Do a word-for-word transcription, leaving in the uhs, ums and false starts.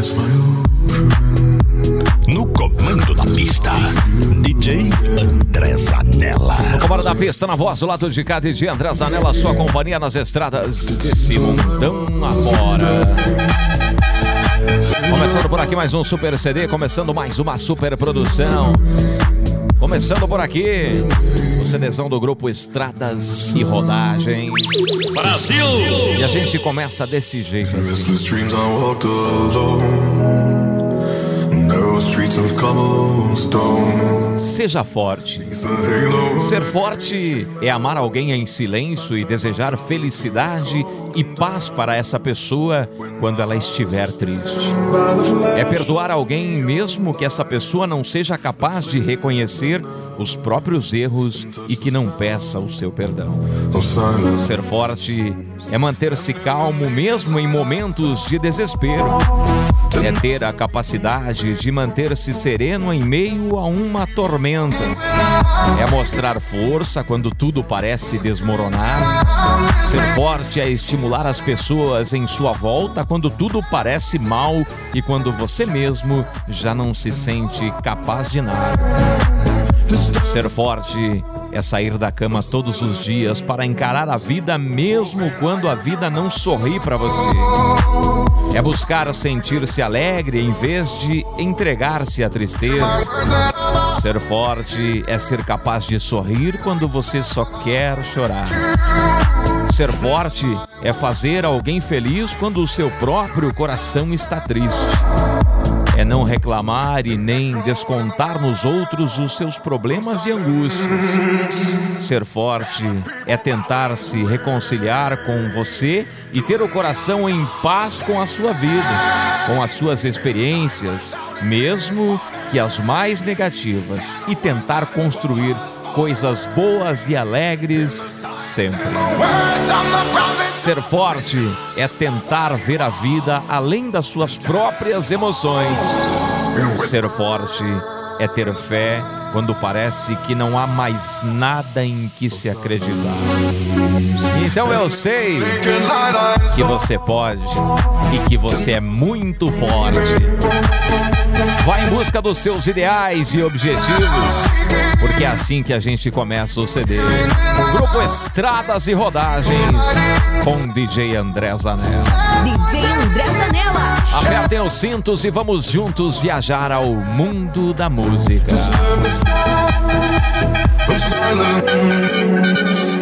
No comando da pista, D J André Zanella. No comando da pista, na voz do lado de cá, D J André Zanella, sua companhia nas estradas desse mundão afora. Começando por aqui mais um Super C D, começando mais uma super produção. Começando por aqui, o CDzão do grupo Estradas e Rodagens. Brasil! E a gente começa desse jeito assim. Seja forte. Ser forte é amar alguém em silêncio e desejar felicidade e paz para essa pessoa quando ela estiver triste. É perdoar alguém mesmo que essa pessoa não seja capaz de reconhecer os próprios erros e que não peça o seu perdão. Ser forte é manter-se calmo mesmo em momentos de desespero. É ter a capacidade de manter-se sereno em meio a uma tormenta. É mostrar força quando tudo parece desmoronar. Ser forte é estimular as pessoas em sua volta quando tudo parece mal e quando você mesmo já não se sente capaz de nada. Ser forte é sair da cama todos os dias para encarar a vida mesmo quando a vida não sorri para você. É buscar sentir-se alegre em vez de entregar-se à tristeza. Ser forte é ser capaz de sorrir quando você só quer chorar. Ser forte é fazer alguém feliz quando o seu próprio coração está triste. É não reclamar e nem descontar nos outros os seus problemas e angústias. Ser forte é tentar se reconciliar com você e ter o coração em paz com a sua vida, com as suas experiências, mesmo que as mais negativas, e tentar construir coisas boas e alegres sempre. Ser forte é tentar ver a vida além das suas próprias emoções. Ser forte é ter fé quando parece que não há mais nada em que se acreditar. Então eu sei que você pode e que você é muito forte. Vá em busca dos seus ideais e objetivos, porque é assim que a gente começa o C D. Grupo Estradas e Rodagens com D J André Zanella. D J André Zanella. Apertem os cintos e vamos juntos viajar ao mundo da música.